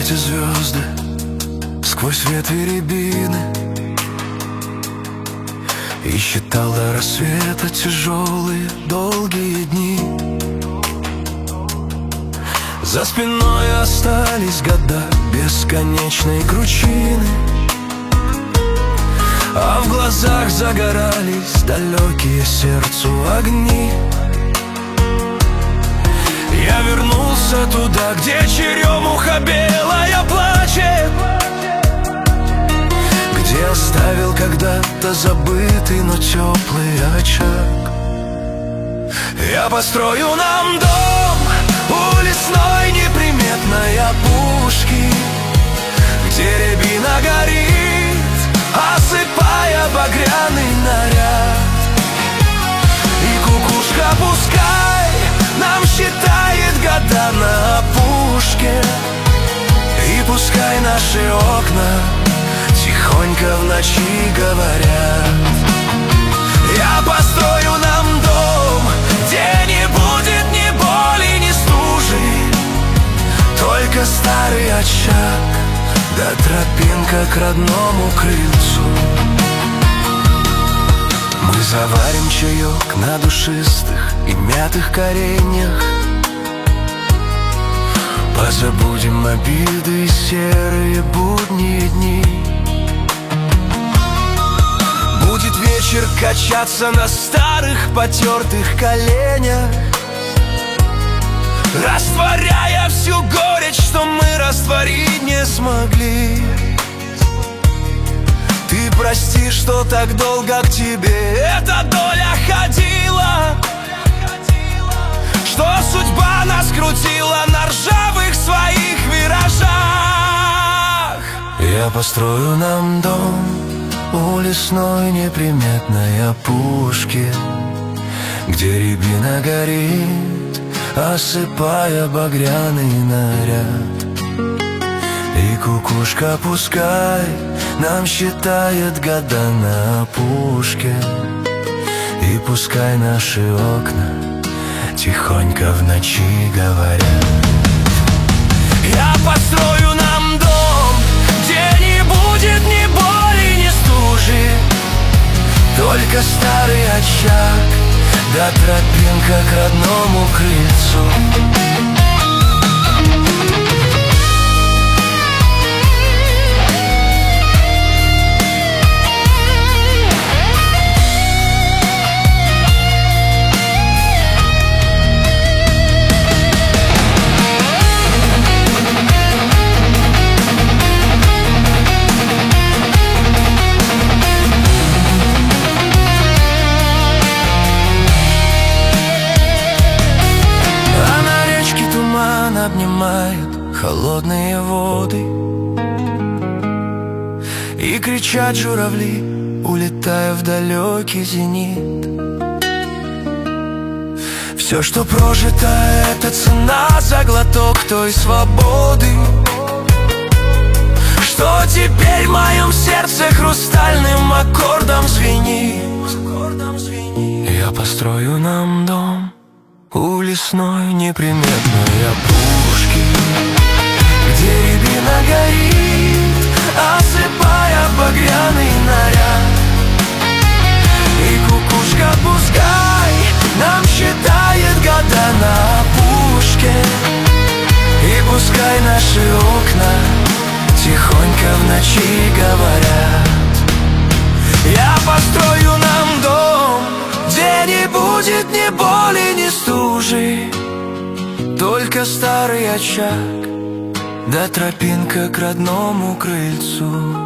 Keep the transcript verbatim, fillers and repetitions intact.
эти звезды сквозь ветви рябины и считал до рассвета тяжелые долгие дни. За спиной остались года бесконечной кручины, а в глазах загорались далекие сердцу огни. Я вернулся туда, где черемуха белая плачет, где оставил когда-то забытый, но теплый очаг. Я построю нам дом у лесной неприметной опушки, где рябина горит, осыпая багряный наряд. И кукушка пускай нам считает года на опушке, и пускай наши окна тихонько в ночи говорят. Я построю нам дом, где не будет ни боли, ни стужи, только старый очаг, да тропинка к родному крыльцу. Мы заварим чаек на душистых и мятых кореньях, позабудем обиды и серые будние дни. Будет вечер качаться на старых потертых коленях, растворяя всю горечь, что мы растворить не смогли. Ты прости, что так долго к тебе эта доля ходила, что судьба нас крутила на ржавых своих виражах. Я построю нам дом у лесной неприметной опушки, где рябина горит, осыпая багряный наряд. И кукушка пускай нам считает года на опушке, и пускай наши окна тихонько в ночи говорят. Я построю нам дом, где не будет ни боли, ни стужи, только старый очаг, да тропинка к родному крыльцу. Обнимает холодные воды, и кричат журавли, улетая в далекий зенит. Все, что прожито, это цена за глоток той свободы, что теперь в моем сердце хрустальным аккордом звенит. Я построю нам дом у лесной неприметной опушки, где рябина горит, осыпая багряный наряд. И кукушка пускай нам считает года на опушке, и пускай наши окна тихонько в ночи говорят. Я построю нам дом, где не будет ни боли, ни стужи, только старый очаг, да тропинка к родному крыльцу.